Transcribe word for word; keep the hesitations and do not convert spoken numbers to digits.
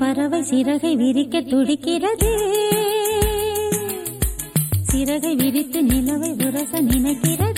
பறவை சிறகை விரிக்க துடிக்கிறது. சிறகை விரித்து நிலவை உரச நினைக்கிறது.